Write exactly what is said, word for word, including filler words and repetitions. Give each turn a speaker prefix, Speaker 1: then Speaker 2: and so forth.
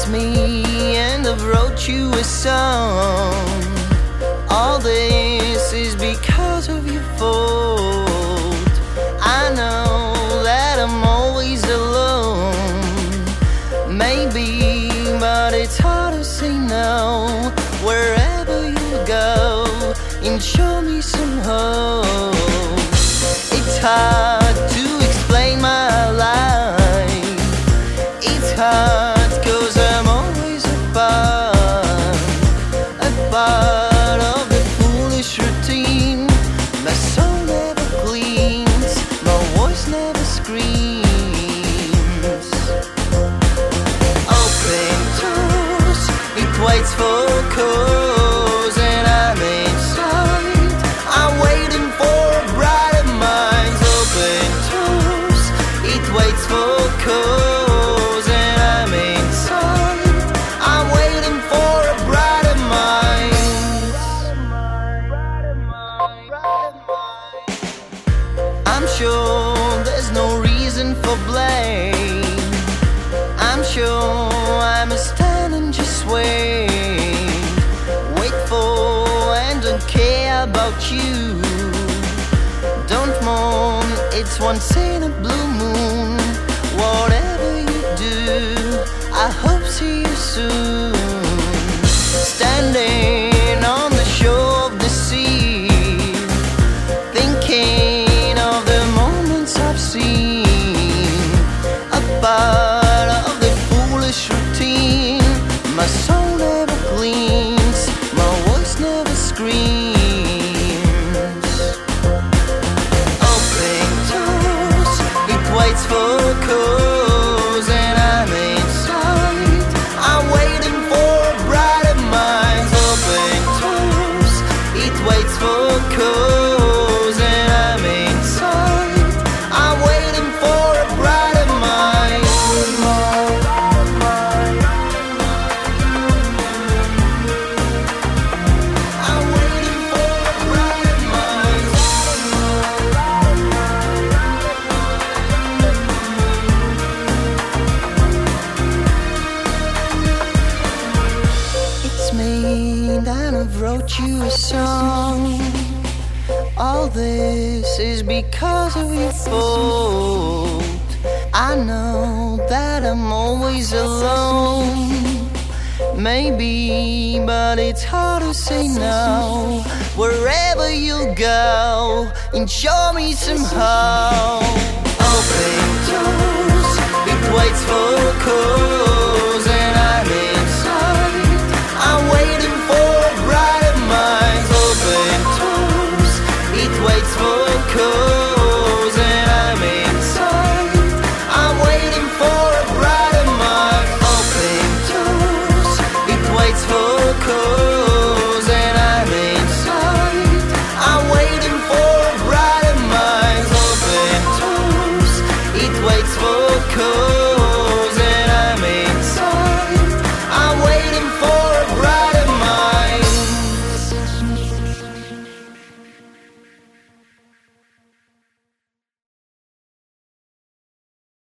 Speaker 1: It's me, and I've wrote you a song. All this is because of your fault. I know that I'm always alone, maybe, but it's hard to say no. Wherever you go, and show me some hope. It's hard to explain my life. It's hard 'cause I'm always a part, a part of the foolish routine. My soul never cleans, my voice never screams. Open doors, it waits for cause, and I'm inside, I'm waiting for brighter minds. Open doors, it waits for cause, and I'm inside, I'm waiting for a brighter mind. I'm sure there's no reason for blame. I'm sure I'm a stand and just wait. Wait for and don't care about you. Don't mourn, it's once in a blue moon. Whatever you do, I hope see you soon. Standing on the shore of the sea, thinking of the moments I've seen. A part of the foolish routine. My soul never cleans, my voice never screams. Open doors, it waits for cause, and I'm inside, I'm waiting for brighter minds. Open doors, it waits for cause, and I'm inside, I'm waiting for a brighter mind. I'm waiting for a brighter mind. It's me, and I've wrote you a song. All this is because of your fault. I know that I'm always alone, maybe, but it's hard to say no. Wherever you go, and show me somehow. Open doors, it waits for cause, and I'm inside, I'm waiting for brighter minds. Open doors, it waits for cause.